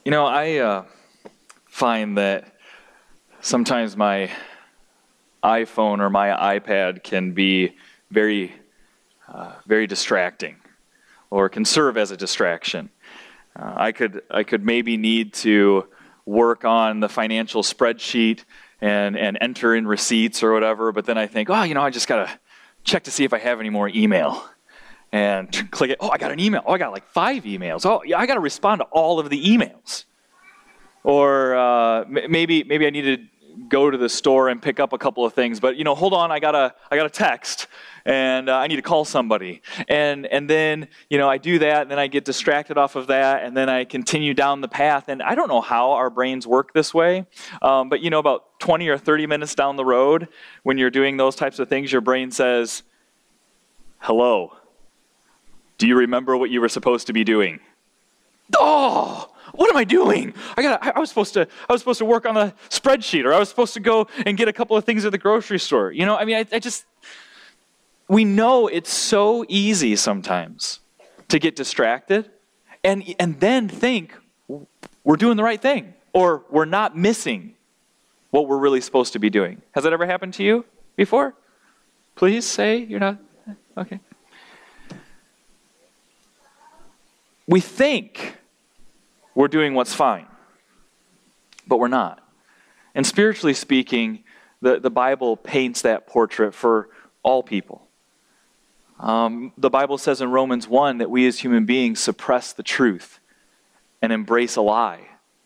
I find that sometimes my iPhone or my iPad can be very distracting, or can serve as a distraction. I could maybe need to work on the financial spreadsheet and enter in receipts or whatever, but then I think, I just got to check to see if I have any more email. And click it. I got an email. I got like 5 emails. I got to respond to all of the emails. Or maybe I need to go to the store and pick up a couple of things. But hold on, I got a text, and I need to call somebody. And then I do that, and then I get distracted off of that, and then I continue down the path. And I don't know how our brains work this way, but about 20 or 30 minutes down the road, when you're doing those types of things, your brain says, "Hello. Do you remember what you were supposed to be doing?" Oh, what am I doing? I was supposed to work on a spreadsheet, or I was supposed to go and get a couple of things at the grocery store. We know it's so easy sometimes to get distracted and then think we're doing the right thing, or we're not missing what we're really supposed to be doing. Has that ever happened to you before? Please say you're not. Okay. We think we're doing what's fine, but we're not. And spiritually speaking, the Bible paints that portrait for all people. The Bible says in Romans 1 that we as human beings suppress the truth and embrace a lie.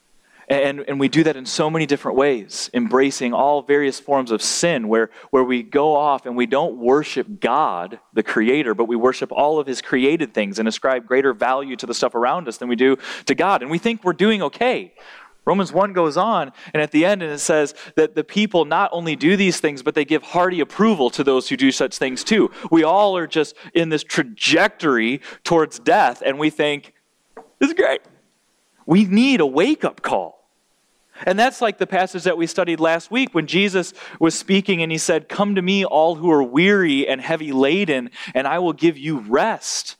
And we do that in so many different ways, embracing all various forms of sin where we go off and we don't worship God, the Creator, but we worship all of His created things and ascribe greater value to the stuff around us than we do to God. And we think we're doing okay. Romans 1 goes on, and at the end it says that the people not only do these things, but they give hearty approval to those who do such things too. We all are just in this trajectory towards death, and we think, this is great. We need a wake-up call. And that's like the passage that we studied last week when Jesus was speaking and He said, "Come to me, all who are weary and heavy laden, and I will give you rest."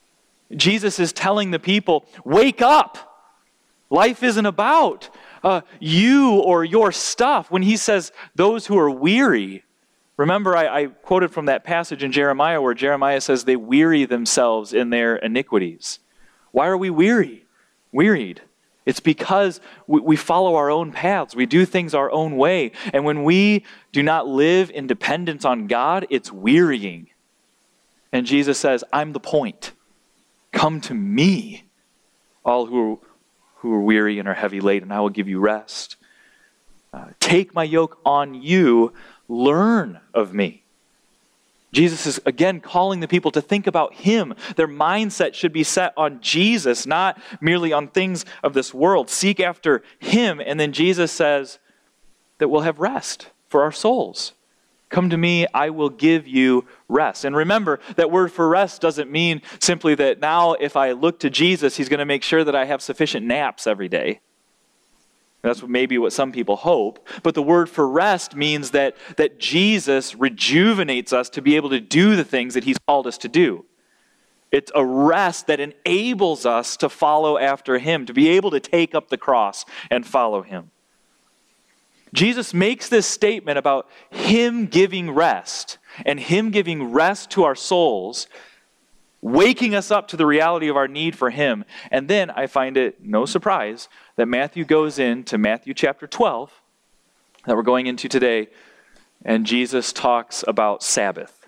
Jesus is telling the people, wake up. Life isn't about you or your stuff. When He says those who are weary, remember I quoted from that passage in Jeremiah where Jeremiah says they weary themselves in their iniquities. Why are we wearied? It's because we follow our own paths. We do things our own way. And when we do not live in dependence on God, it's wearying. And Jesus says, I'm the point. Come to me, all who are weary and are heavy laden, and I will give you rest. Take my yoke on you. Learn of me. Jesus is again calling the people to think about Him. Their mindset should be set on Jesus, not merely on things of this world. Seek after Him. And then Jesus says that we'll have rest for our souls. Come to me, I will give you rest. And remember, that word for rest doesn't mean simply that now if I look to Jesus, He's going to make sure that I have sufficient naps every day. That's maybe what some people hope. But the word for rest means that Jesus rejuvenates us to be able to do the things that He's called us to do. It's a rest that enables us to follow after Him, to be able to take up the cross and follow Him. Jesus makes this statement about Him giving rest and Him giving rest to our souls, waking us up to the reality of our need for Him. And then I find it no surprise that Matthew goes into Matthew chapter 12, that we're going into today, and Jesus talks about Sabbath.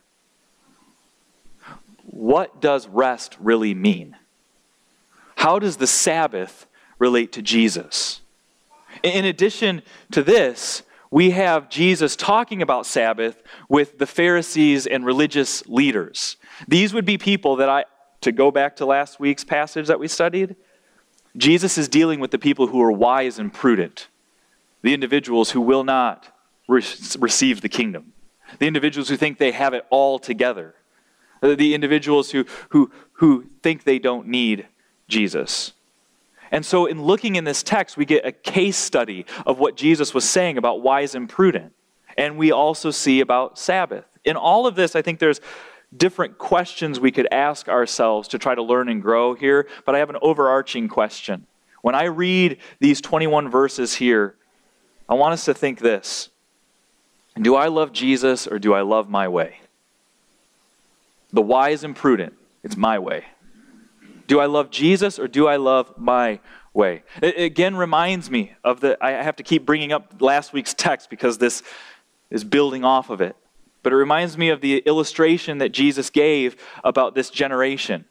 What does rest really mean? How does the Sabbath relate to Jesus? In addition to this, we have Jesus talking about Sabbath with the Pharisees and religious leaders. These would be people that to go back to last week's passage that we studied, Jesus is dealing with the people who are wise and prudent, the individuals who will not receive the kingdom, the individuals who think they have it all together, the individuals who think they don't need Jesus. And so in looking in this text, we get a case study of what Jesus was saying about wise and prudent. And we also see about Sabbath. In all of this, I think there's different questions we could ask ourselves to try to learn and grow here, but I have an overarching question. When I read these 21 verses here, I want us to think this. Do I love Jesus or do I love my way? The wise and prudent, it's my way. Do I love Jesus or do I love my way? It again reminds me of I have to keep bringing up last week's text because this is building off of it. But it reminds me of the illustration that Jesus gave about this generation.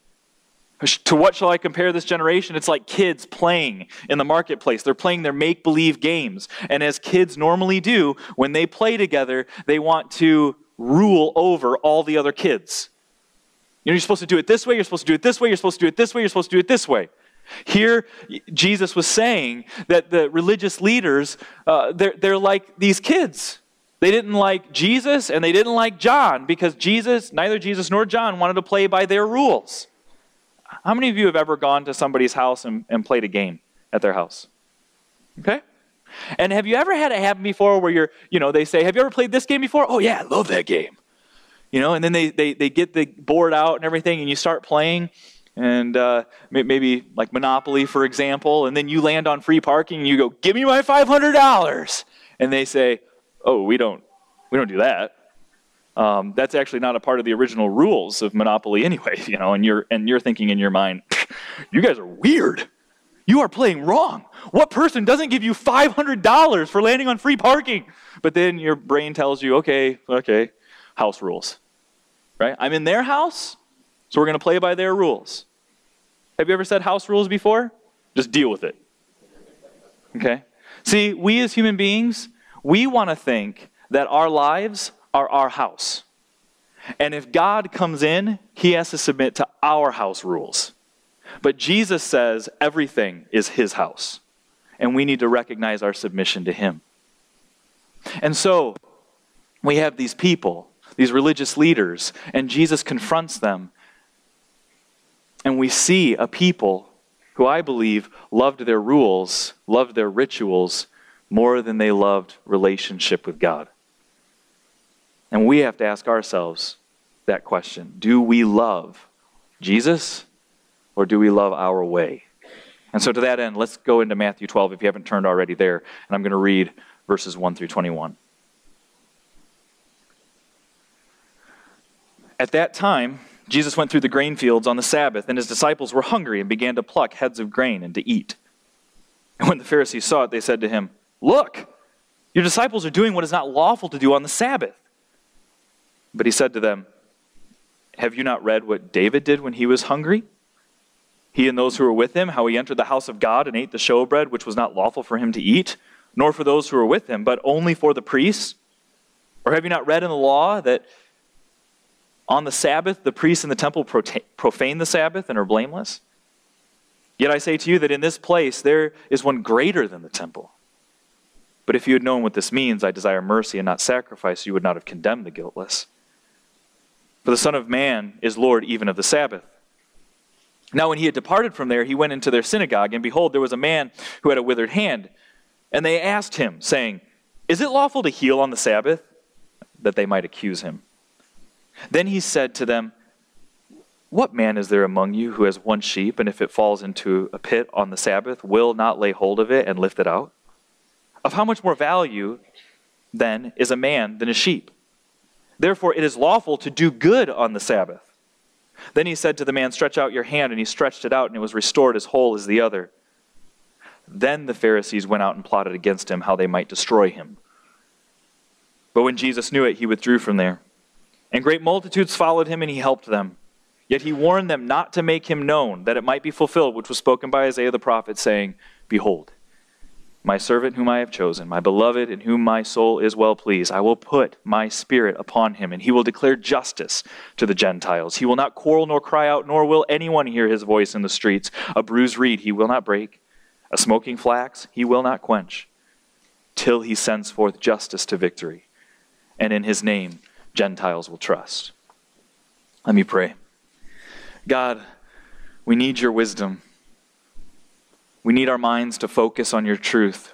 To what shall I compare this generation? It's like kids playing in the marketplace. They're playing their make-believe games. And as kids normally do, when they play together, they want to rule over all the other kids. You're supposed to do it this way, you're supposed to do it this way, you're supposed to do it this way, you're supposed to do it this way. Here, Jesus was saying that the religious leaders, they're like these kids. They didn't like Jesus and they didn't like John because neither Jesus nor John wanted to play by their rules. How many of you have ever gone to somebody's house and played a game at their house? Okay? And have you ever had it happen before where they say, have you ever played this game before? Oh yeah, I love that game. And then they get the board out and everything and you start playing and maybe like Monopoly, for example, and then you land on free parking and you go, give me my $500. And they say, oh, we don't do that. That's actually not a part of the original rules of Monopoly anyway, and you're thinking in your mind, you guys are weird. You are playing wrong. What person doesn't give you $500 for landing on free parking? But then your brain tells you, okay, house rules, right? I'm in their house, so we're going to play by their rules. Have you ever said house rules before? Just deal with it. Okay? See, we as human beings, we want to think that our lives are our house. And if God comes in, he has to submit to our house rules. But Jesus says everything is his house. And we need to recognize our submission to him. And so, we have these people, these religious leaders, and Jesus confronts them. And we see a people who I believe loved their rules, loved their rituals, more than they loved relationship with God. And we have to ask ourselves that question. Do we love Jesus or do we love our way? And so to that end, let's go into Matthew 12 if you haven't turned already there. And I'm going to read verses 1 through 21. At that time, Jesus went through the grain fields on the Sabbath, and his disciples were hungry and began to pluck heads of grain and to eat. And when the Pharisees saw it, they said to him, "Look, your disciples are doing what is not lawful to do on the Sabbath." But he said to them, "Have you not read what David did when he was hungry? He and those who were with him, how he entered the house of God and ate the showbread, which was not lawful for him to eat, nor for those who were with him, but only for the priests? Or have you not read in the law that on the Sabbath the priests in the temple profane the Sabbath and are blameless? Yet I say to you that in this place there is one greater than the temple. But if you had known what this means, I desire mercy and not sacrifice, you would not have condemned the guiltless. For the Son of Man is Lord even of the Sabbath." Now when he had departed from there, he went into their synagogue, and behold, there was a man who had a withered hand. And they asked him, saying, "Is it lawful to heal on the Sabbath?" That they might accuse him. Then he said to them, "What man is there among you who has one sheep, and if it falls into a pit on the Sabbath, will not lay hold of it and lift it out? Of how much more value, then, is a man than a sheep? Therefore it is lawful to do good on the Sabbath." Then he said to the man, "Stretch out your hand," and he stretched it out, and it was restored as whole as the other. Then the Pharisees went out and plotted against him, how they might destroy him. But when Jesus knew it, he withdrew from there. And great multitudes followed him, and he helped them. Yet he warned them not to make him known, that it might be fulfilled, which was spoken by Isaiah the prophet, saying, "Behold, my servant whom I have chosen, my beloved, in whom my soul is well pleased. I will put my spirit upon him, and he will declare justice to the Gentiles. He will not quarrel nor cry out, nor will anyone hear his voice in the streets. A bruised reed he will not break, a smoking flax he will not quench, till he sends forth justice to victory. And in his name Gentiles will trust." Let me pray. God, we need your wisdom. We need our minds to focus on your truth.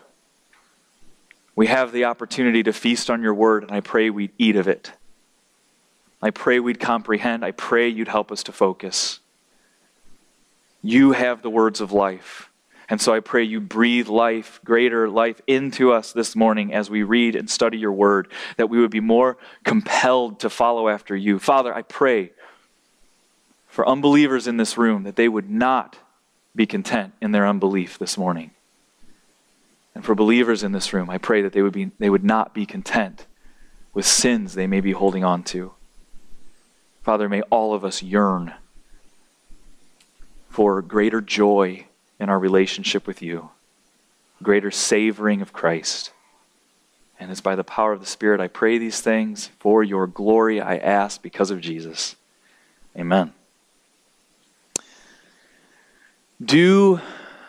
We have the opportunity to feast on your word, and I pray we'd eat of it. I pray we'd comprehend. I pray you'd help us to focus. You have the words of life. And so I pray you breathe life, greater life into us this morning as we read and study your word, that we would be more compelled to follow after you. Father, I pray for unbelievers in this room that they would not be content in their unbelief this morning. And for believers in this room, I pray that they would not be content with sins they may be holding on to. Father, may all of us yearn for greater joy in our relationship with you, greater savoring of Christ. And it's by the power of the Spirit I pray these things. For your glory I ask because of Jesus. Amen. Do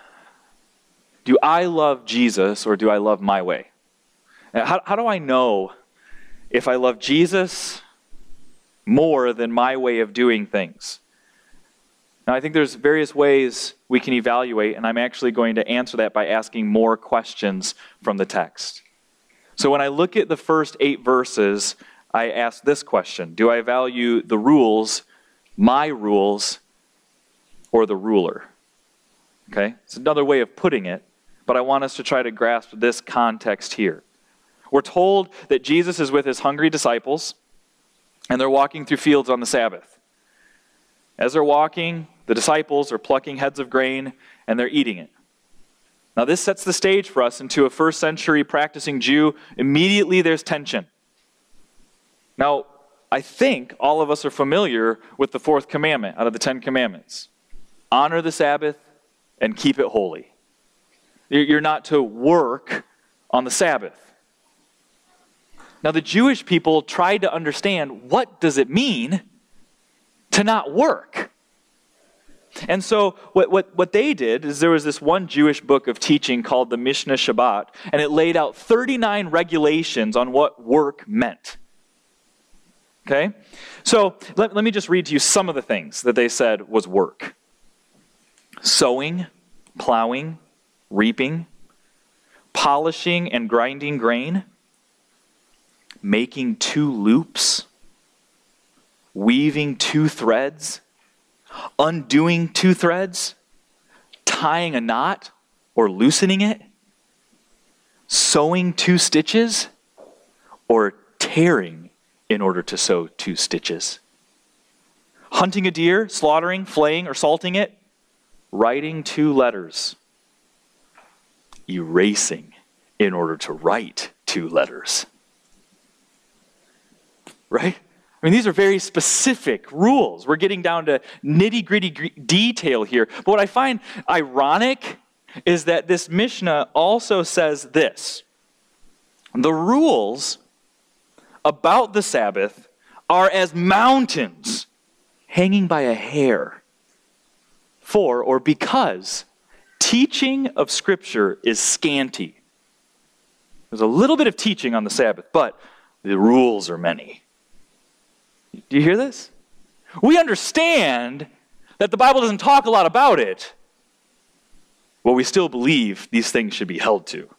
I love Jesus or do I love my way? How do I know if I love Jesus more than my way of doing things? Now, I think there's various ways we can evaluate, and I'm actually going to answer that by asking more questions from the text. So when I look at the first 8 verses, I ask this question: do I value the rules, my rules, or the ruler? Okay? It's another way of putting it, but I want us to try to grasp this context here. We're told that Jesus is with his hungry disciples, and they're walking through fields on the Sabbath. As they're walking, the disciples are plucking heads of grain, and they're eating it. Now this sets the stage for us into a first century practicing Jew. Immediately there's tension. Now, I think all of us are familiar with the 4th commandment out of the 10 commandments. Honor the Sabbath and keep it holy. You're not to work on the Sabbath. Now the Jewish people tried to understand, what does it mean to not work? And so what they did is there was this one Jewish book of teaching called the Mishnah Shabbat, and it laid out 39 regulations on what work meant. Okay? So let me just read to you some of the things that they said was work. Sowing, plowing, reaping, polishing and grinding grain, making 2 loops, weaving 2 threads, undoing 2 threads, tying a knot or loosening it, sewing 2 stitches, or tearing in order to sew 2 stitches. Hunting a deer, slaughtering, flaying, or salting it, writing 2 letters, erasing in order to write 2 letters. Right? I mean, these are very specific rules. We're getting down to nitty-gritty detail here. But what I find ironic is that this Mishnah also says this: the rules about the Sabbath are as mountains hanging by a hair. For, or because, teaching of Scripture is scanty. There's a little bit of teaching on the Sabbath, but the rules are many. Do you hear this? We understand that the Bible doesn't talk a lot about it, but we still believe these things should be held to.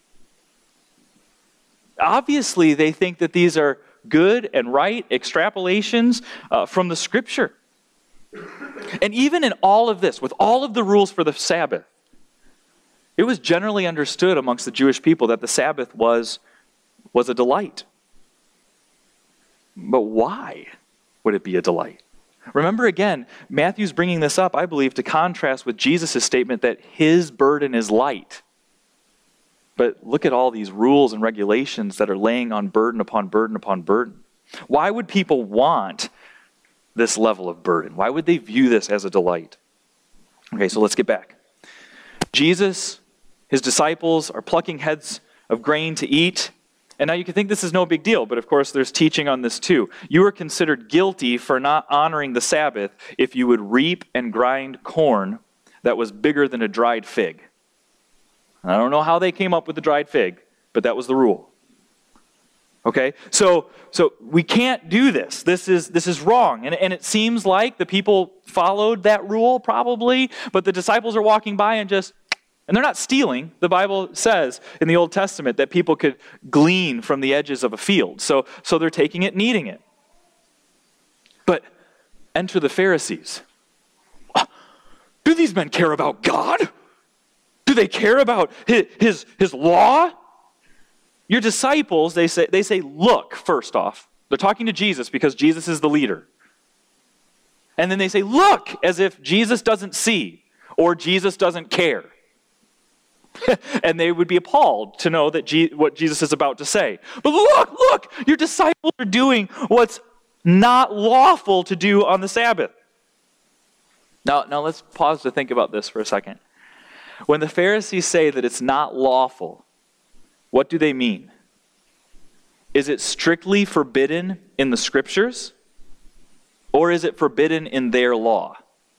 Obviously, they think that these are good and right extrapolations from the Scripture. And even in all of this, with all of the rules for the Sabbath, it was generally understood amongst the Jewish people that the Sabbath was a delight. But why would it be a delight? Remember again, Matthew's bringing this up, I believe, to contrast with Jesus' statement that his burden is light. But look at all these rules and regulations that are laying on burden upon burden upon burden. Why would people want this level of burden? Why would they view this as a delight? Okay, so let's get back. Jesus, his disciples are plucking heads of grain to eat. And now you can think this is no big deal, but of course there's teaching on this too. You are considered guilty for not honoring the Sabbath if you would reap and grind corn that was bigger than a dried fig. I don't know how they came up with the dried fig, but that was the rule. Okay, so we can't do this. This is wrong. And it seems like the people followed that rule probably, but the disciples are walking by and they're not stealing. The Bible says in the Old Testament that people could glean from the edges of a field. So they're taking it and eating it. But enter the Pharisees. Do these men care about God? Do they care about his law? Your disciples, they say, look, first off. They're talking to Jesus because Jesus is the leader. And then they say, look, as if Jesus doesn't see or Jesus doesn't care. And they would be appalled to know that what Jesus is about to say. But look, your disciples are doing what's not lawful to do on the Sabbath. Now let's pause to think about this for a second. When the Pharisees say that it's not lawful, what do they mean? Is it strictly forbidden in the Scriptures? Or is it forbidden in their law?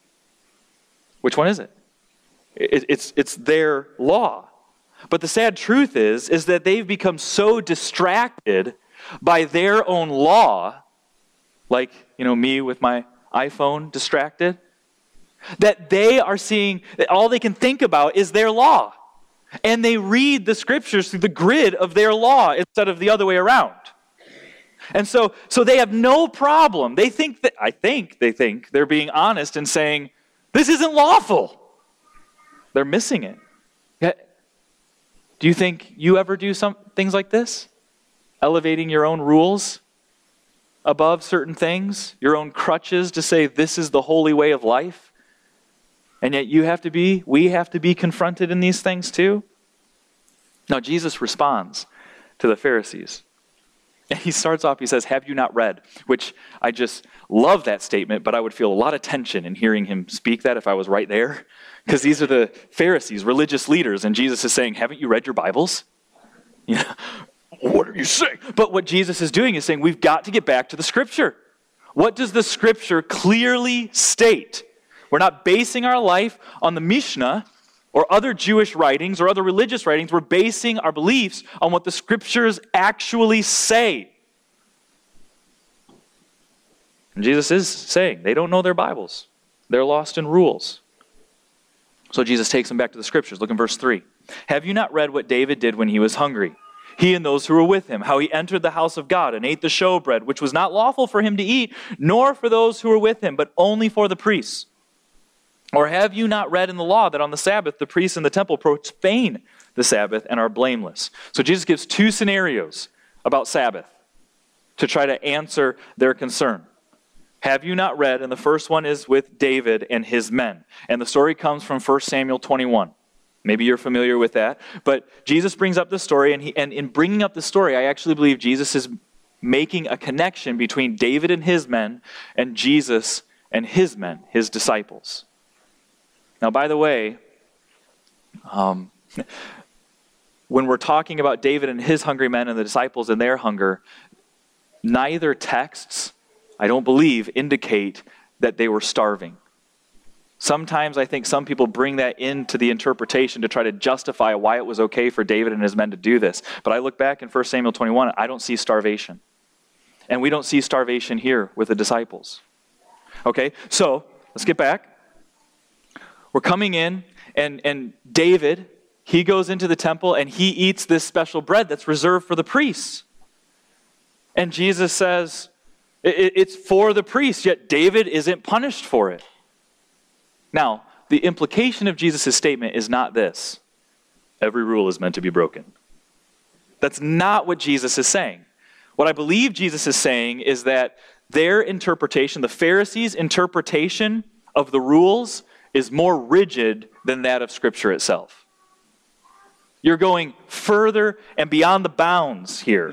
Which one is it? It's their law. But the sad truth is that they've become so distracted by their own law, like, me with my iPhone distracted, that they are seeing, that all they can think about is their law. And they read the Scriptures through the grid of their law instead of the other way around. And so they have no problem. They think they're being honest and saying, this isn't lawful. They're missing it. Do you think you ever do things like this? Elevating your own rules above certain things, your own crutches to say this is the holy way of life? And yet we have to be confronted in these things too? Now Jesus responds to the Pharisees. And he starts off, he says, have you not read? Which I just love that statement, but I would feel a lot of tension in hearing him speak that if I was right there. Because these are the Pharisees, religious leaders, and Jesus is saying, haven't you read your Bibles? What are you saying? But what Jesus is doing is saying, we've got to get back to the Scripture. What does the Scripture clearly state? We're not basing our life on the Mishnah or other Jewish writings or other religious writings. We're basing our beliefs on what the Scriptures actually say. And Jesus is saying they don't know their Bibles. They're lost in rules. So Jesus takes them back to the Scriptures. Look in verse 3. Have you not read what David did when he was hungry? He and those who were with him, how he entered the house of God and ate the showbread, which was not lawful for him to eat, nor for those who were with him, but only for the priests. Or have you not read in the law that on the Sabbath the priests in the temple profane the Sabbath and are blameless? So Jesus gives two scenarios about Sabbath to try to answer their concern. Have you not read? And the first one is with David and his men. And the story comes from 1 Samuel 21. Maybe you're familiar with that. But Jesus brings up the story, and in bringing up the story, I actually believe Jesus is making a connection between David and his men and Jesus and his men, his disciples. Now, by the way, when we're talking about David and his hungry men and the disciples and their hunger, neither texts, I don't believe, indicate that they were starving. Sometimes I think some people bring that into the interpretation to try to justify why it was okay for David and his men to do this. But I look back in 1 Samuel 21, I don't see starvation. And we don't see starvation here with the disciples. Okay, so let's get back. We're coming in, and David, he goes into the temple and he eats this special bread that's reserved for the priests. And Jesus says, it's for the priests, yet David isn't punished for it. Now, the implication of Jesus' statement is not this: every rule is meant to be broken. That's not what Jesus is saying. What I believe Jesus is saying is that their interpretation, the Pharisees' interpretation of the rules, is more rigid than that of Scripture itself. You're going further and beyond the bounds here.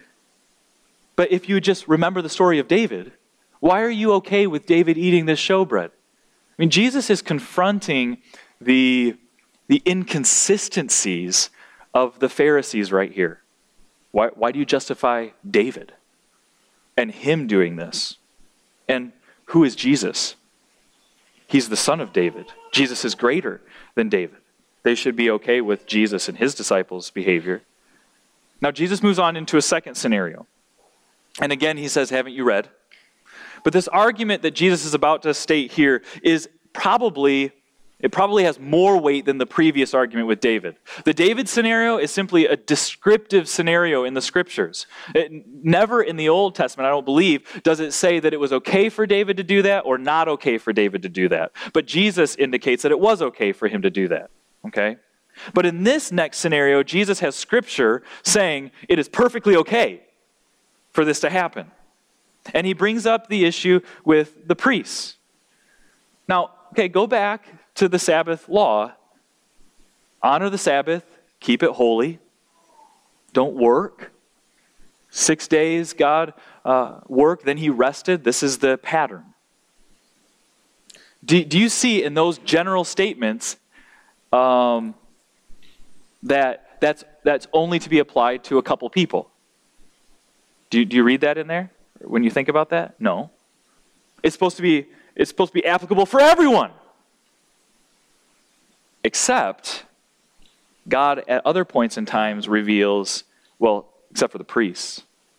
But if you just remember the story of David, why are you okay with David eating this showbread? I mean, Jesus is confronting the inconsistencies of the Pharisees right here. Why do you justify David and him doing this? And who is Jesus? He's the son of David. Jesus is greater than David. They should be okay with Jesus and his disciples' behavior. Now, Jesus moves on into a second scenario. And again, he says, haven't you read? But this argument that Jesus is about to state here is probably has more weight than the previous argument with David. The David scenario is simply a descriptive scenario in the Scriptures. Never in the Old Testament, I don't believe, does it say that it was okay for David to do that or not okay for David to do that. But Jesus indicates that it was okay for him to do that. Okay? But in this next scenario, Jesus has Scripture saying it is perfectly okay for this to happen. And he brings up the issue with the priests. Now, okay, go back to the Sabbath law. Honor the Sabbath, keep it holy, don't work. 6 days God worked, then he rested. This is the pattern. Do you see in those general statements that's only to be applied to a couple people? Do you read that in there when you think about that? No. It's supposed to be applicable for everyone. Except God at other points in times reveals, well, except for the priests.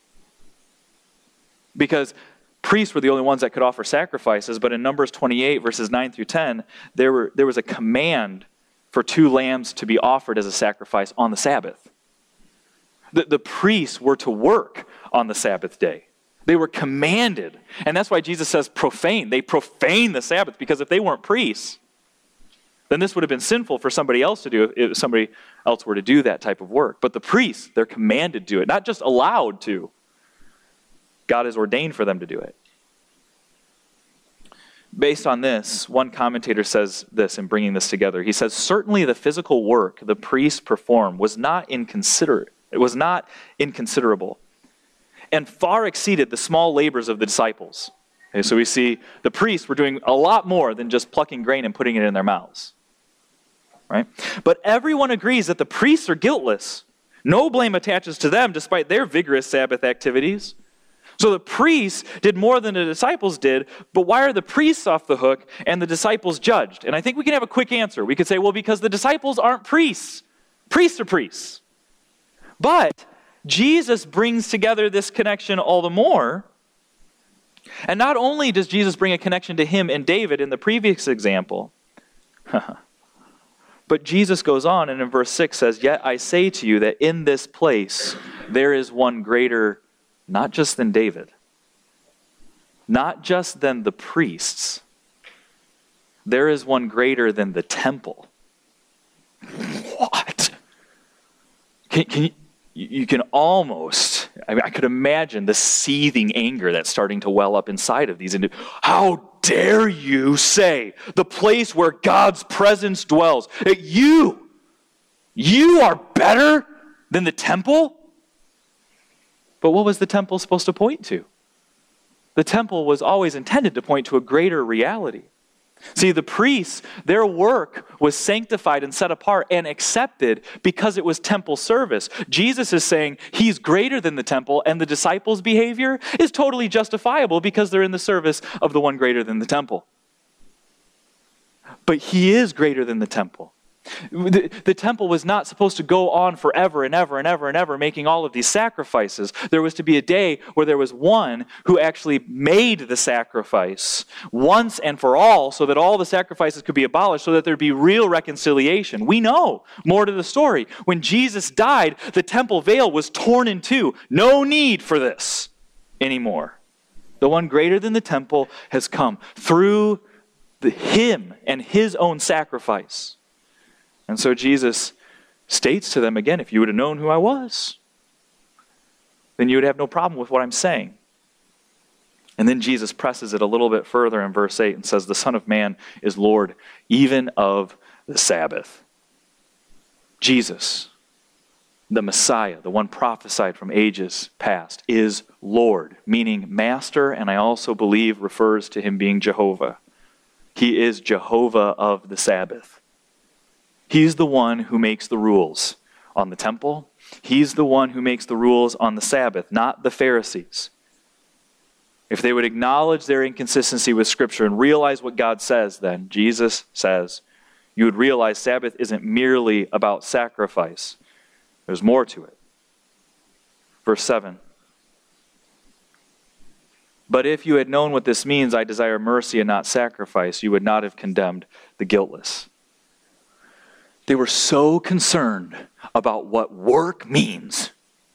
Because priests were the only ones that could offer sacrifices, but in Numbers 28, verses 9 through 10, there was a command for 2 lambs to be offered as a sacrifice on the Sabbath. The priests were to work on the Sabbath day. They were commanded. And that's why Jesus says profane. They profane the Sabbath, because if they weren't priests, then this would have been sinful for somebody else to do if somebody else were to do that type of work. But the priests, they're commanded to do it, not just allowed to. God has ordained for them to do it. Based on this, one commentator says this in bringing this together. He says, certainly the physical work the priests performed was not inconsiderate. It was not inconsiderable, and far exceeded the small labors of the disciples. Okay, so we see the priests were doing a lot more than just plucking grain and putting it in their mouths. Right? But everyone agrees that the priests are guiltless. No blame attaches to them despite their vigorous Sabbath activities. So the priests did more than the disciples did, but why are the priests off the hook and the disciples judged? And I think we can have a quick answer. We could say, well, because the disciples aren't priests. Priests are priests. But Jesus brings together this connection all the more. And not only does Jesus bring a connection to him and David in the previous example, but Jesus goes on and in verse 6 says, yet I say to you that in this place there is one greater, not just than David, not just than the priests, there is one greater than the temple. What? You can almost, I could imagine the seething anger that's starting to well up inside of these individuals. How dare you say the place where God's presence dwells, that you are better than the temple? But what was the temple supposed to point to? The temple was always intended to point to a greater reality. See, the priests, their work was sanctified and set apart and accepted because it was temple service. Jesus is saying he's greater than the temple, and the disciples' behavior is totally justifiable because they're in the service of the one greater than the temple. But he is greater than the temple. The temple was not supposed to go on forever and ever and ever and ever making all of these sacrifices. There was to be a day where there was one who actually made the sacrifice once and for all so that all the sacrifices could be abolished so that there'd be real reconciliation. We know more to the story. When Jesus died, the temple veil was torn in two. No need for this anymore. The one greater than the temple has come through him and his own sacrifice. And so Jesus states to them again, if you would have known who I was, then you would have no problem with what I'm saying. And then Jesus presses it a little bit further in verse 8 and says, the Son of Man is Lord even of the Sabbath. Jesus, the Messiah, the one prophesied from ages past, is Lord, meaning master, and I also believe refers to him being Jehovah. He is Jehovah of the Sabbath. He's the one who makes the rules on the temple. He's the one who makes the rules on the Sabbath, not the Pharisees. If they would acknowledge their inconsistency with Scripture and realize what God says, then Jesus says, you would realize Sabbath isn't merely about sacrifice. There's more to it. Verse 7. But if you had known what this means, I desire mercy and not sacrifice, you would not have condemned the guiltless. They were so concerned about what work means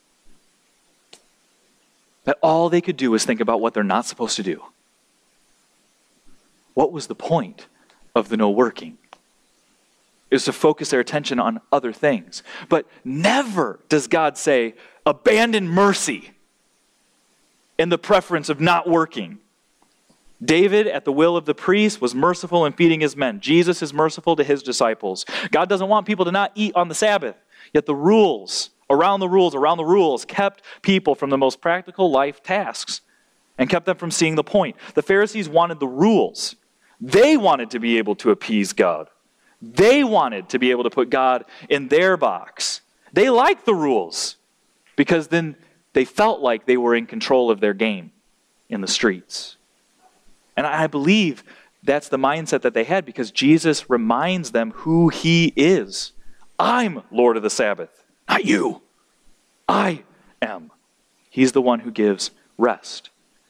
that all they could do was think about what they're not supposed to do. What was the point of the no working? is to focus their attention on other things. But never does God say, abandon mercy in the preference of not working. David, at the will of the priest, was merciful in feeding his men. Jesus is merciful to his disciples. God doesn't want people to not eat on the Sabbath. Yet the rules, around the rules, kept people from the most practical life tasks and kept them from seeing the point. The Pharisees wanted the rules. They wanted to be able to appease God. They wanted to be able to put God in their box. They liked the rules because then they felt like they were in control of their game in the streets. And I believe that's the mindset that they had because Jesus reminds them who he is. I'm Lord of the Sabbath, not you. I am. He's the one who gives rest.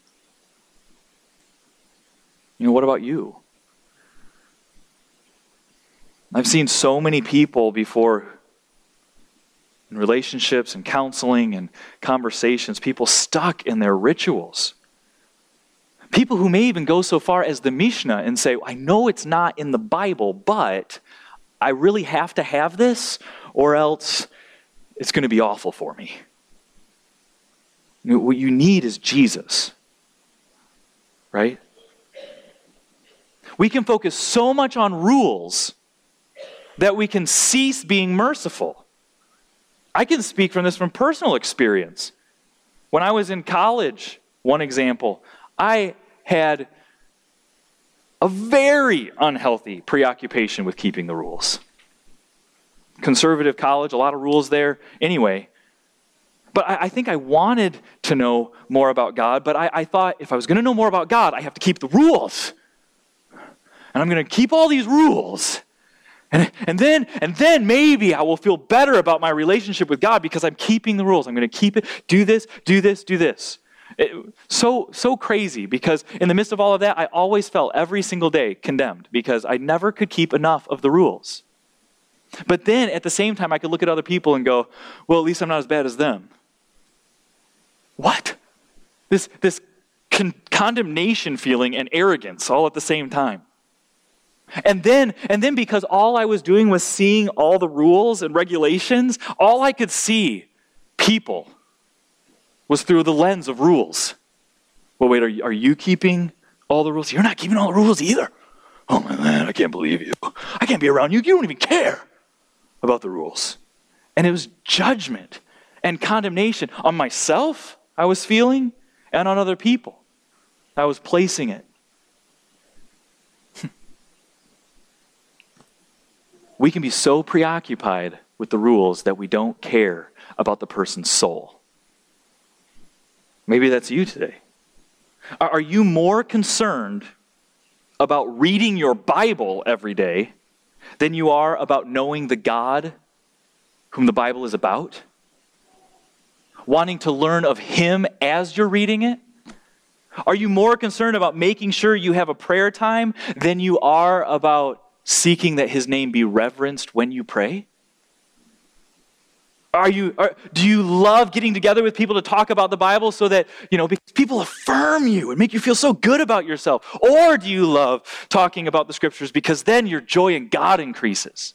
What about you? I've seen so many people before in relationships and counseling and conversations, people stuck in their rituals. People who may even go so far as the Mishnah and say, I know it's not in the Bible, but I really have to have this or else it's going to be awful for me. What you need is Jesus, right? We can focus so much on rules that we can cease being merciful. I can speak from personal experience. When I was in college, one example, I had a very unhealthy preoccupation with keeping the rules. Conservative college, a lot of rules there anyway. But I think I wanted to know more about God, but I thought if I was going to know more about God, I have to keep the rules. And I'm going to keep all these rules. And then maybe I will feel better about my relationship with God because I'm keeping the rules. I'm going to keep it, do this, do this, do this. So crazy because in the midst of all of that, I always felt every single day condemned because I never could keep enough of the rules. But then at the same time, I could look at other people and go, well, at least I'm not as bad as them. What? This condemnation feeling and arrogance all at the same time. And then because all I was doing was seeing all the rules and regulations, all I could see people was through the lens of rules. Well, wait, are you keeping all the rules? You're not keeping all the rules either. Oh man, I can't believe you. I can't be around you. You don't even care about the rules. And it was judgment and condemnation on myself I was feeling and on other people. I was placing it. We can be so preoccupied with the rules that we don't care about the person's soul. Maybe that's you today. Are you more concerned about reading your Bible every day than you are about knowing the God whom the Bible is about? Wanting to learn of Him as you're reading it? Are you more concerned about making sure you have a prayer time than you are about seeking that His name be reverenced when you pray? Do you love getting together with people to talk about the Bible so that, because people affirm you and make you feel so good about yourself? Or do you love talking about the Scriptures because then your joy in God increases?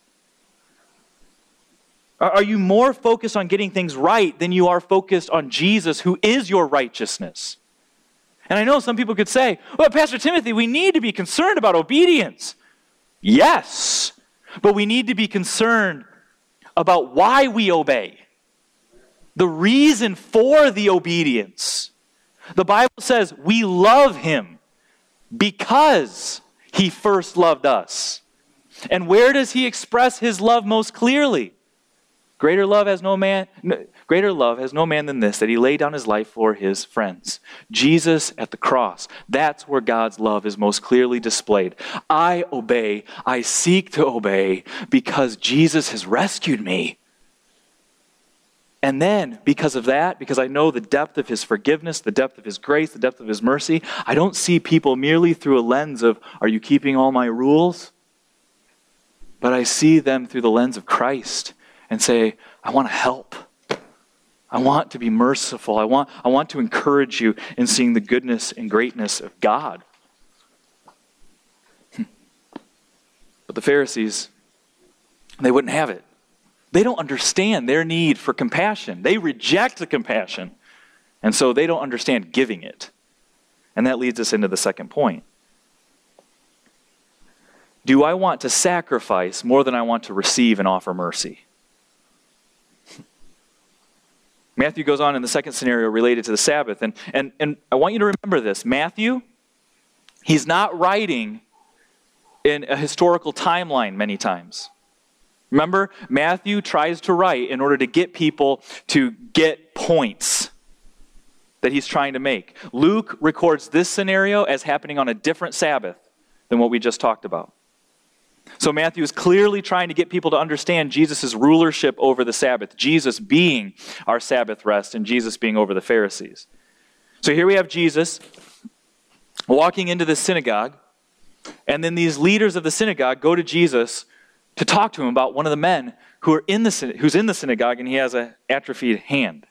Are you more focused on getting things right than you are focused on Jesus, who is your righteousness? And I know some people could say, well, Pastor Timothy, we need to be concerned about obedience. Yes, but we need to be concerned about why we obey. The reason for the obedience. The Bible says we love Him because He first loved us. And where does He express His love most clearly? Greater love has no man than this, that He laid down His life for His friends. Jesus at the cross. That's where God's love is most clearly displayed. I obey, I seek to obey because Jesus has rescued me. And then, because of that, because I know the depth of His forgiveness, the depth of His grace, the depth of His mercy, I don't see people merely through a lens of, are you keeping all my rules? But I see them through the lens of Christ and say, I want to help. I want to be merciful. I want to encourage you in seeing the goodness and greatness of God. But the Pharisees, They wouldn't have it. They don't understand their need for compassion. They reject the compassion. And so they don't understand giving it. And that leads us into the second point. Do I want to sacrifice more than I want to receive and offer mercy? Matthew goes on in the second scenario related to the Sabbath. And I want you to remember this. Matthew, he's not writing in a historical timeline many times. Remember, Matthew tries to write in order to get people to get points that he's trying to make. Luke records this scenario as happening on a different Sabbath than what we just talked about. So Matthew is clearly trying to get people to understand Jesus' rulership over the Sabbath, Jesus being our Sabbath rest and Jesus being over the Pharisees. So here we have Jesus walking into the synagogue, and then these leaders of the synagogue go to Jesus to talk to him about one of the men who's in the synagogue, and he has an atrophied hand.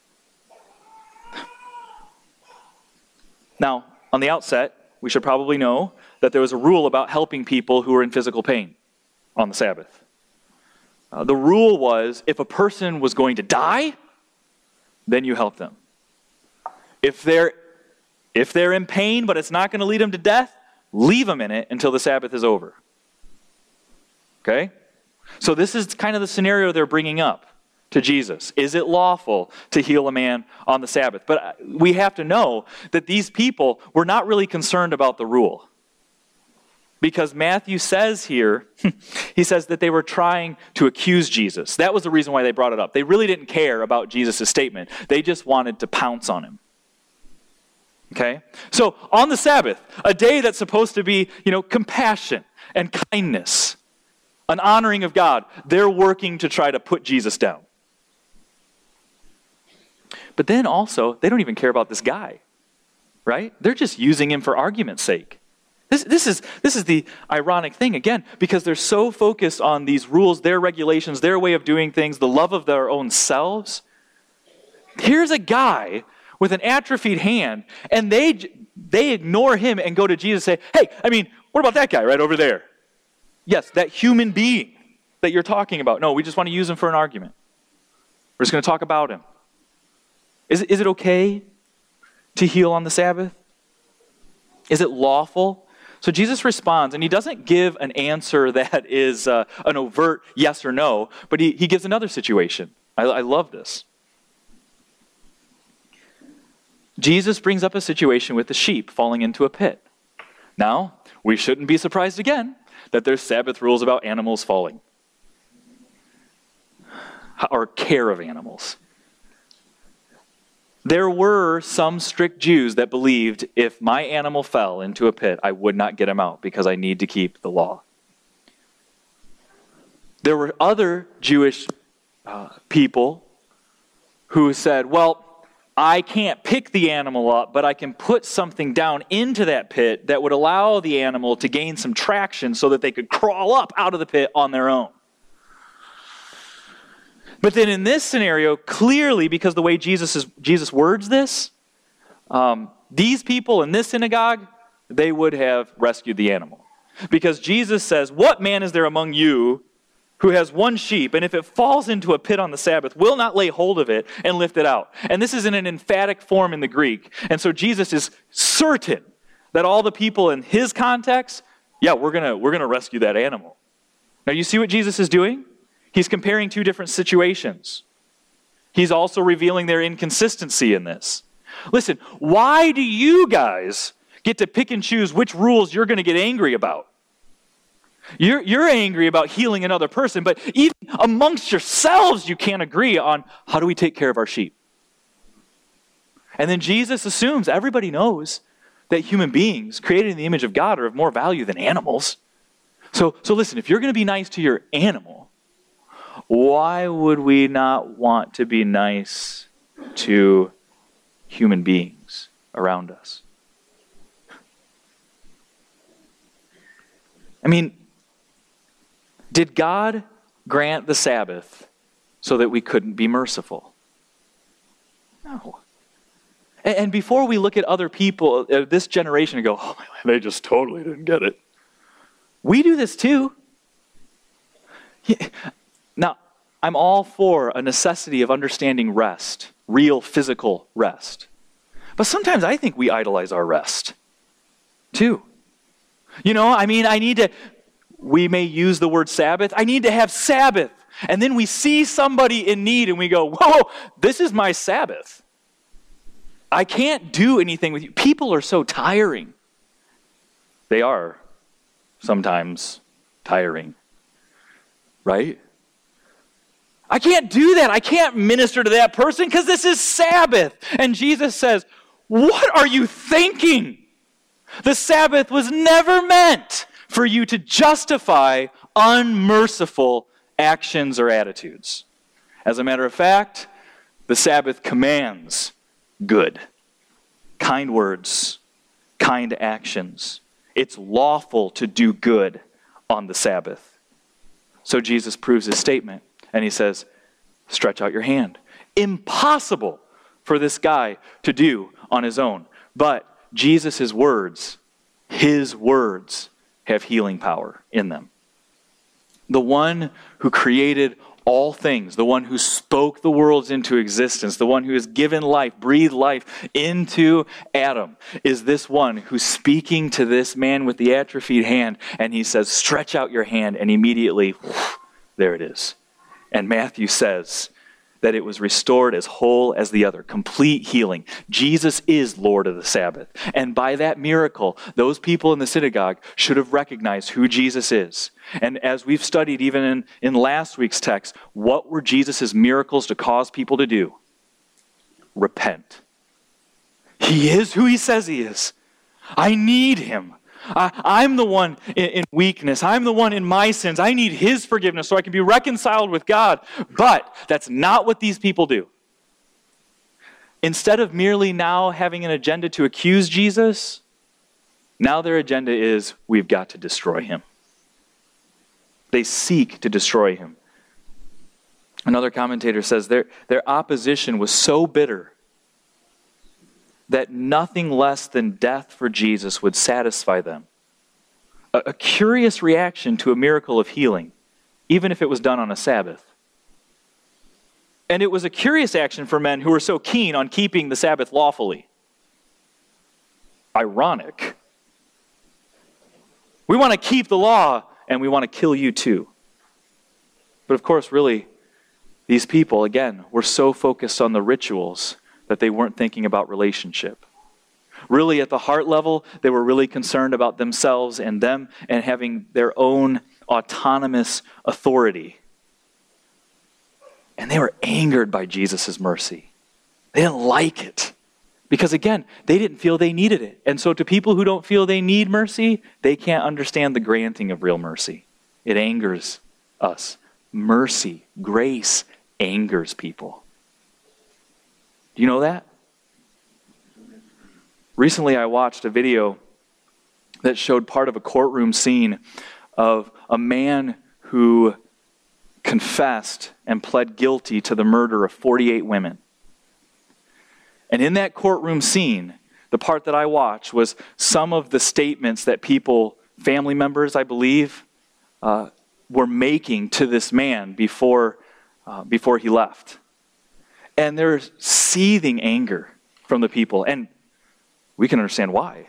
Now, on the outset, we should probably know that there was a rule about helping people who were in physical pain on the Sabbath. The rule was, if a person was going to die, then you help them. If they're in pain, but it's not going to lead them to death, leave them in it until the Sabbath is over. Okay? So this is kind of the scenario they're bringing up to Jesus. Is it lawful to heal a man on the Sabbath? But we have to know that these people were not really concerned about the rule. Because Matthew says here, he says that they were trying to accuse Jesus. That was the reason why they brought it up. They really didn't care about Jesus' statement. They just wanted to pounce on him. Okay? So on the Sabbath, a day that's supposed to be, compassion and kindness, an honoring of God, they're working to try to put Jesus down. But then also, they don't even care about this guy, right? They're just using him for argument's sake. This is the ironic thing, again, because they're so focused on these rules, their regulations, their way of doing things, the love of their own selves. Here's a guy with an atrophied hand, and they ignore him and go to Jesus and say, hey, what about that guy right over there? Yes, that human being that you're talking about. No, we just want to use him for an argument. We're just going to talk about him. Is it okay to heal on the Sabbath? Is it lawful? So Jesus responds, and he doesn't give an answer that is an overt yes or no, but he gives another situation. I love this. Jesus brings up a situation with the sheep falling into a pit. Now, we shouldn't be surprised again that there's Sabbath rules about animals falling, or care of animals. There were some strict Jews that believed if my animal fell into a pit, I would not get him out because I need to keep the law. There were other Jewish people who said, well, I can't pick the animal up, but I can put something down into that pit that would allow the animal to gain some traction so that they could crawl up out of the pit on their own. But then in this scenario, clearly, because the way Jesus words this, these people in this synagogue, they would have rescued the animal. Because Jesus says, what man is there among you who has one sheep, and if it falls into a pit on the Sabbath, will not lay hold of it and lift it out? And this is in an emphatic form in the Greek. And so Jesus is certain that all the people in his context, we're gonna rescue that animal. Now you see what Jesus is doing? He's comparing two different situations. He's also revealing their inconsistency in this. Listen, why do you guys get to pick and choose which rules you're going to get angry about? You're angry about healing another person, but even amongst yourselves you can't agree on how do we take care of our sheep. And then Jesus assumes everybody knows that human beings created in the image of God are of more value than animals. So listen, if you're going to be nice to your animal, why would we not want to be nice to human beings around us? Did God grant the Sabbath so that we couldn't be merciful? No. And before we look at other people, this generation, and go, they just totally didn't get it. We do this too. Now, I'm all for a necessity of understanding rest, real physical rest. But sometimes I think we idolize our rest, too. We may use the word Sabbath. I need to have Sabbath. And then we see somebody in need and we go, whoa, this is my Sabbath. I can't do anything with you. People are so tiring. They are sometimes tiring, right? I can't do that. I can't minister to that person because this is Sabbath. And Jesus says, what are you thinking? The Sabbath was never meant for you to justify unmerciful actions or attitudes. As a matter of fact, the Sabbath commands good, kind words, kind actions. It's lawful to do good on the Sabbath. So Jesus proves his statement, and he says, stretch out your hand. Impossible for this guy to do on his own. But Jesus' words, his words, have healing power in them. The one who created all things, the one who spoke the worlds into existence, the one who has given life, breathed life into Adam, is this one who's speaking to this man with the atrophied hand, and he says, stretch out your hand, and immediately, there it is. And Matthew says that it was restored as whole as the other, complete healing. Jesus is Lord of the Sabbath. And by that miracle, those people in the synagogue should have recognized who Jesus is. And as we've studied even in last week's text, what were Jesus' miracles to cause people to do? Repent. He is who he says he is. I need him. I'm the one in weakness. I'm the one in my sins. I need his forgiveness so I can be reconciled with God. But that's not what these people do. Instead of merely now having an agenda to accuse Jesus, now their agenda is, we've got to destroy him. They seek to destroy him. Another commentator says their opposition was so bitter that nothing less than death for Jesus would satisfy them. A curious reaction to a miracle of healing, even if it was done on a Sabbath. And it was a curious action for men who were so keen on keeping the Sabbath lawfully. Ironic. We want to keep the law, and we want to kill you too. But of course, really, these people, again, were so focused on the rituals that they weren't thinking about relationship. Really, at the heart level, they were really concerned about themselves and them and having their own autonomous authority. And they were angered by Jesus' mercy. They didn't like it. Because again, they didn't feel they needed it. And so to people who don't feel they need mercy, they can't understand the granting of real mercy. It angers us. Mercy, grace, angers people. Do you know that? Recently I watched a video that showed part of a courtroom scene of a man who confessed and pled guilty to the murder of 48 women. And in that courtroom scene, the part that I watched was some of the statements that people, family members, I believe, were making to this man before he left. And there's seething anger from the people. And we can understand why.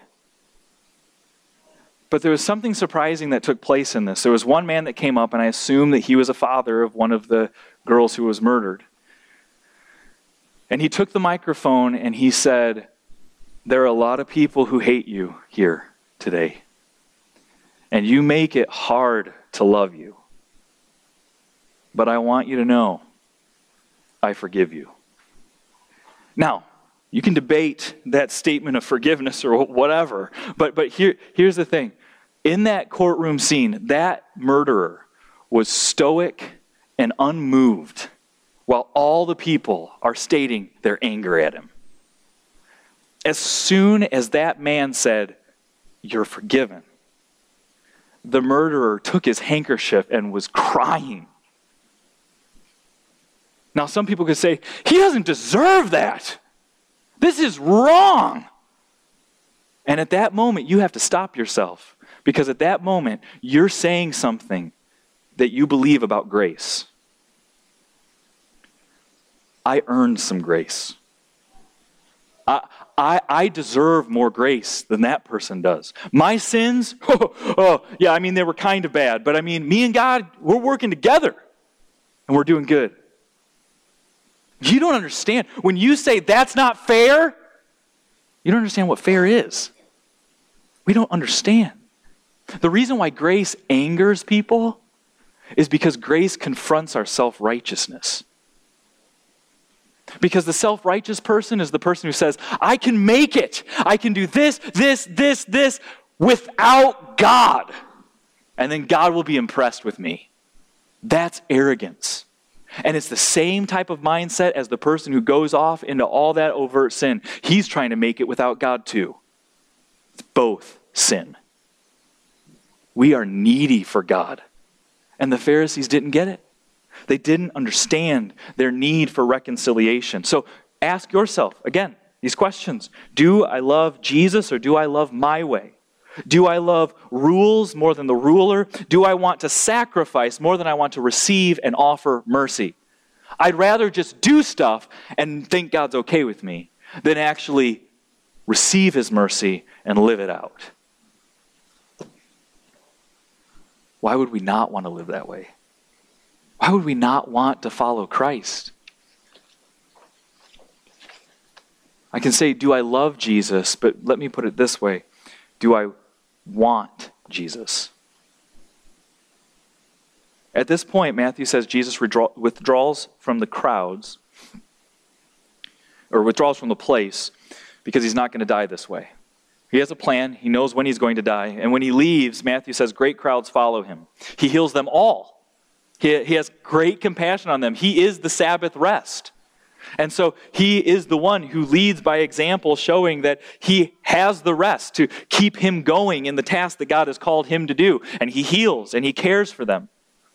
But there was something surprising that took place in this. There was one man that came up, and I assume that he was a father of one of the girls who was murdered. And he took the microphone and he said, there are a lot of people who hate you here today. And you make it hard to love you. But I want you to know, I forgive you. Now, you can debate that statement of forgiveness or whatever, but here's the thing. In that courtroom scene, that murderer was stoic and unmoved while all the people are stating their anger at him. As soon as that man said, you're forgiven, the murderer took his handkerchief and was crying. Now, some people could say, he doesn't deserve that. This is wrong. And at that moment, you have to stop yourself. Because at that moment, you're saying something that you believe about grace. I earned some grace. I deserve more grace than that person does. My sins, they were kind of bad. But me and God, we're working together. And we're doing good. You don't understand. When you say that's not fair, you don't understand what fair is. We don't understand. The reason why grace angers people is because grace confronts our self-righteousness. Because the self-righteous person is the person who says, I can make it. I can do this without God. And then God will be impressed with me. That's arrogance. And it's the same type of mindset as the person who goes off into all that overt sin. He's trying to make it without God too. It's both sin. We are needy for God. And the Pharisees didn't get it. They didn't understand their need for reconciliation. So ask yourself, again, these questions. Do I love Jesus or do I love my way? Do I love rules more than the ruler? Do I want to sacrifice more than I want to receive and offer mercy? I'd rather just do stuff and think God's okay with me than actually receive His mercy and live it out. Why would we not want to live that way? Why would we not want to follow Christ? I can say, do I love Jesus? But let me put it this way. Do I want Jesus? At this point, Matthew says Jesus withdraws from the crowds, or withdraws from the place, because he's not going to die this way. He has a plan. He knows when he's going to die. And when he leaves, Matthew says great crowds follow him. He heals them all. He has great compassion on them. He is the Sabbath rest. And so he is the one who leads by example, showing that he has the rest to keep him going in the task that God has called him to do. And he heals and he cares for them.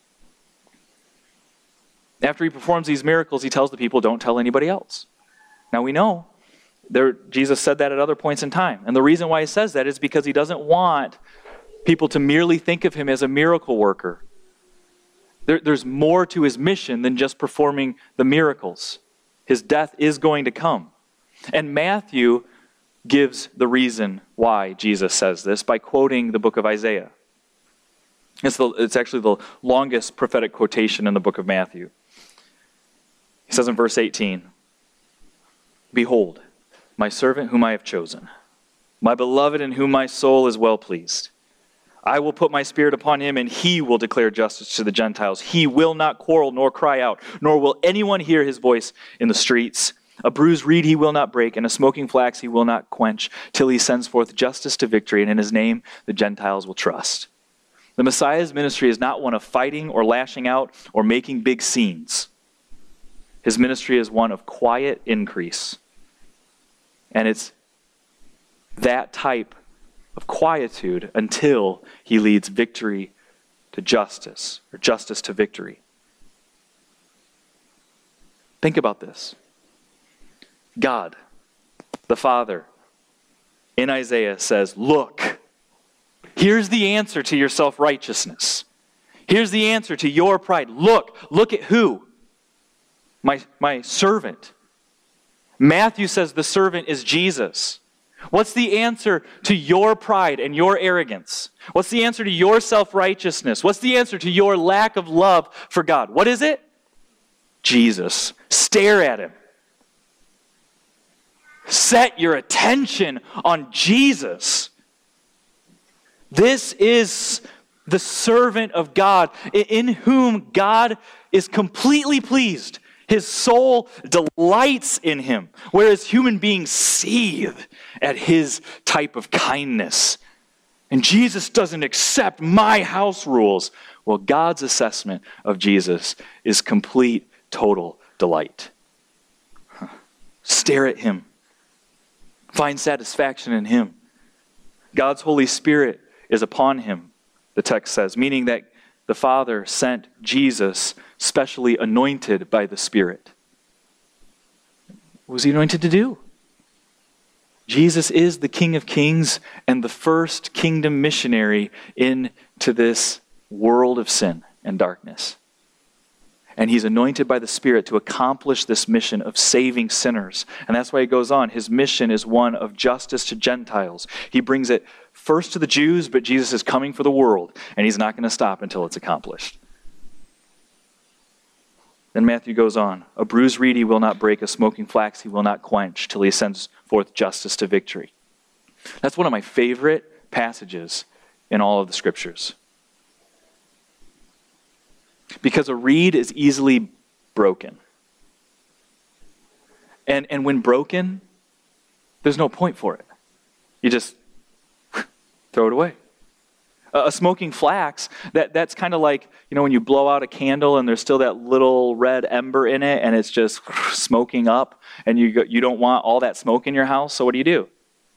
After he performs these miracles, he tells the people, don't tell anybody else. Now we know Jesus said that at other points in time. And the reason why he says that is because he doesn't want people to merely think of him as a miracle worker. There's more to his mission than just performing the miracles. His death is going to come. And Matthew gives the reason why Jesus says this by quoting the book of Isaiah. It's actually the longest prophetic quotation in the book of Matthew. He says in verse 18, "Behold, my servant whom I have chosen, my beloved in whom my soul is well pleased. I will put my spirit upon him, and he will declare justice to the Gentiles. He will not quarrel nor cry out, nor will anyone hear his voice in the streets. A bruised reed he will not break, and a smoking flax he will not quench, till he sends forth justice to victory, and in his name the Gentiles will trust." The Messiah's ministry is not one of fighting or lashing out or making big scenes. His ministry is one of quiet increase. And it's that type of quietude until he leads victory to justice, or justice to victory. Think about this. God, the Father, in Isaiah says, look, here's the answer to your self-righteousness. Here's the answer to your pride. Look at who? My servant. Matthew says the servant is Jesus. What's the answer to your pride and your arrogance? What's the answer to your self-righteousness? What's the answer to your lack of love for God? What is it? Jesus. Stare at him. Set your attention on Jesus. This is the servant of God, in whom God is completely pleased. His soul delights in him, whereas human beings seethe at his type of kindness. And Jesus doesn't accept my house rules. Well, God's assessment of Jesus is complete, total delight. Stare at him. Find satisfaction in him. God's Holy Spirit is upon him, the text says, meaning that the Father sent Jesus specially anointed by the Spirit. What was he anointed to do? Jesus is the King of Kings and the first kingdom missionary into this world of sin. and darkness. And he's anointed by the Spirit to accomplish this mission of saving sinners. And that's why he goes on. His mission is one of justice to Gentiles. He brings it first to the Jews, but Jesus is coming for the world, and he's not going to stop until it's accomplished. Then Matthew goes on. A bruised reed he will not break, a smoking flax he will not quench, till he sends forth justice to victory. That's one of my favorite passages in all of the Scriptures. Because a reed is easily broken. And when broken, there's no point for it. You just throw it away. A smoking flax, that's kind of like, when you blow out a candle and there's still that little red ember in it and it's just smoking up and you don't want all that smoke in your house, so what do?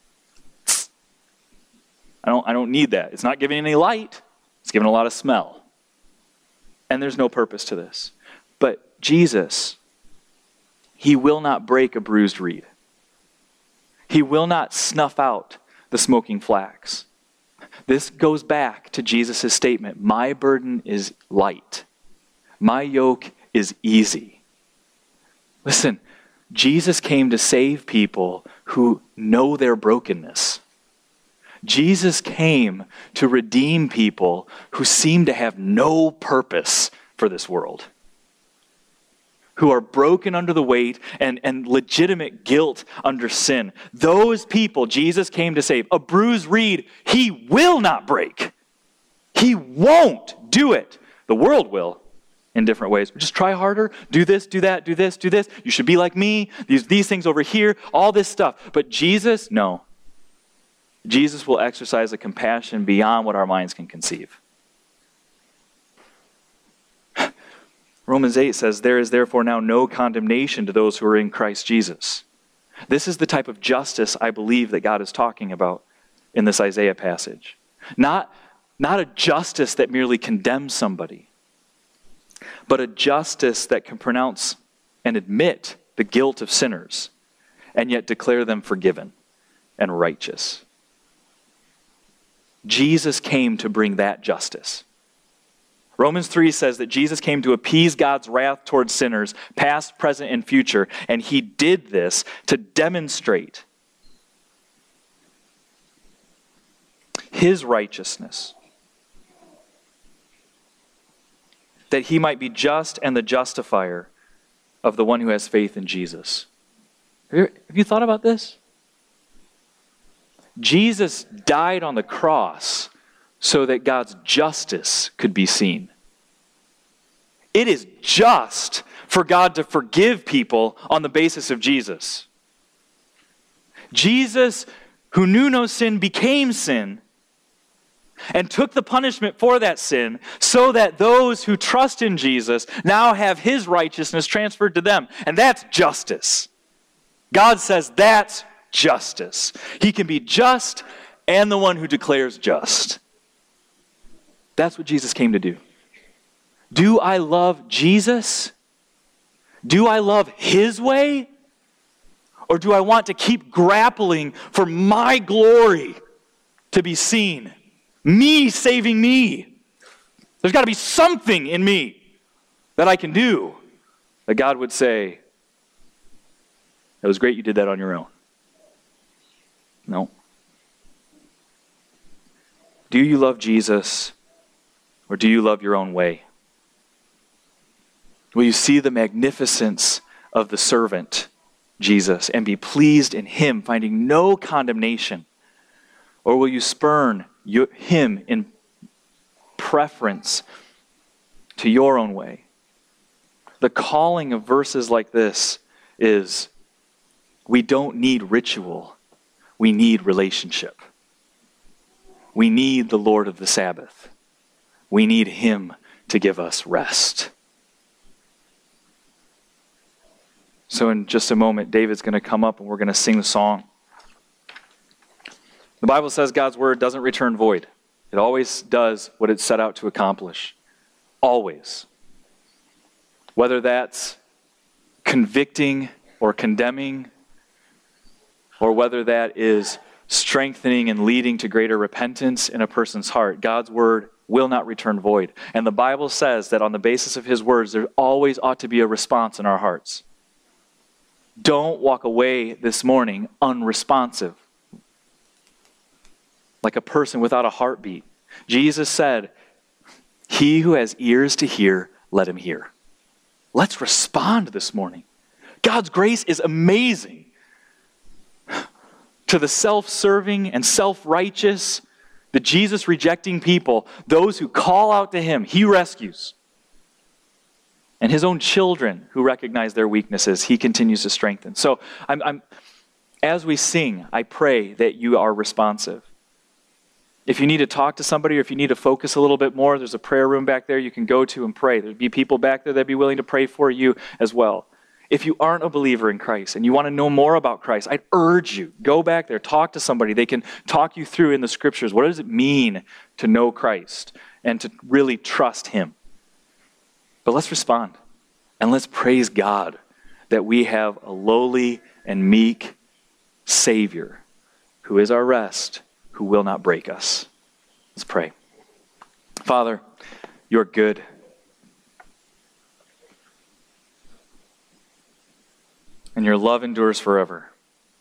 I don't need that. It's not giving any light. It's giving a lot of smell. And there's no purpose to this. But Jesus, he will not break a bruised reed. He will not snuff out the smoking flax. This goes back to Jesus' statement, my burden is light. My yoke is easy. Listen, Jesus came to save people who know their brokenness. Jesus came to redeem people who seem to have no purpose for this world, who are broken under the weight and legitimate guilt under sin. Those people Jesus came to save. A bruised reed he will not break. He won't do it. The world will in different ways. Just try harder, do this, do that, do this, do this. You should be like me, these things over here, all this stuff. But Jesus, no. Jesus will exercise a compassion beyond what our minds can conceive. Romans 8 says, there is therefore now no condemnation to those who are in Christ Jesus. This is the type of justice I believe that God is talking about in this Isaiah passage. Not a justice that merely condemns somebody, but a justice that can pronounce and admit the guilt of sinners and yet declare them forgiven and righteous. Jesus came to bring that justice. Romans 3 says that Jesus came to appease God's wrath towards sinners, past, present, and future, and he did this to demonstrate his righteousness, that he might be just and the justifier of the one who has faith in Jesus. Have you thought about this? Jesus died on the cross so that God's justice could be seen. It is just for God to forgive people on the basis of Jesus. Jesus, who knew no sin, became sin and took the punishment for that sin so that those who trust in Jesus now have his righteousness transferred to them. And that's justice. God says that's justice. He can be just and the one who declares just. That's what Jesus came to do. Do I love Jesus? Do I love his way? Or do I want to keep grappling for my glory to be seen? Me saving me. There's got to be something in me that I can do that God would say, it was great you did that on your own. No. Do you love Jesus or do you love your own way? Will you see the magnificence of the servant, Jesus, and be pleased in him, finding no condemnation? Or will you spurn him in preference to your own way? The calling of verses like this is, we don't need ritual. We need relationship. We need the Lord of the Sabbath. We need him to give us rest. So in just a moment, David's going to come up and we're going to sing the song. The Bible says God's word doesn't return void. It always does what it's set out to accomplish. Always. Whether that's convicting or condemning, or whether that is strengthening and leading to greater repentance in a person's heart, God's word will not return void. And the Bible says that on the basis of his words, there always ought to be a response in our hearts. Don't walk away this morning unresponsive, like a person without a heartbeat. Jesus said, he who has ears to hear, let him hear. Let's respond this morning. God's grace is amazing. To the self-serving and self-righteous, the Jesus-rejecting people, those who call out to him, he rescues. And his own children who recognize their weaknesses, he continues to strengthen. So as we sing, I pray that you are responsive. If you need to talk to somebody or if you need to focus a little bit more, there's a prayer room back there you can go to and pray. There'd be people back there that'd be willing to pray for you as well. If you aren't a believer in Christ and you want to know more about Christ, I'd urge you, go back there, talk to somebody. They can talk you through in the scriptures. What does it mean to know Christ and to really trust him? But let's respond and let's praise God that we have a lowly and meek Savior who is our rest, who will not break us. Let's pray. Father, you're good. And your love endures forever.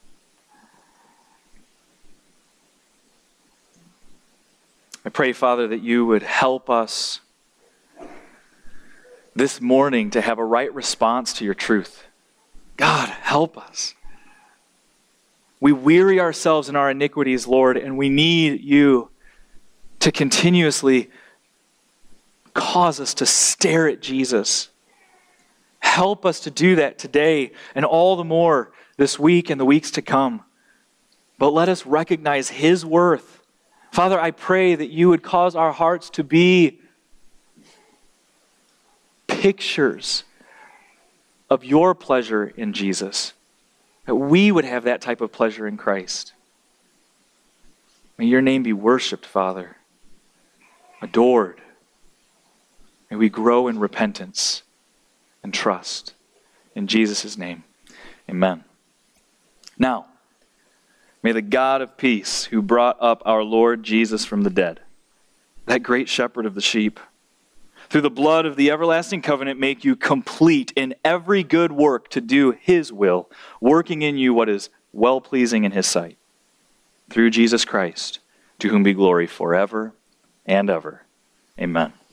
I pray, Father, that you would help us this morning to have a right response to your truth. God, help us. We weary ourselves in our iniquities, Lord, and we need you to continuously cause us to stare at Jesus. Help us to do that today and all the more this week and the weeks to come. But let us recognize his worth. Father, I pray that you would cause our hearts to be pictures of your pleasure in Jesus. That we would have that type of pleasure in Christ. May your name be worshiped, Father, adored. May we grow in repentance and trust. In Jesus' name, amen. Now, may the God of peace, who brought up our Lord Jesus from the dead, that great shepherd of the sheep, through the blood of the everlasting covenant, make you complete in every good work to do his will, working in you what is well-pleasing in his sight. Through Jesus Christ, to whom be glory forever and ever. Amen.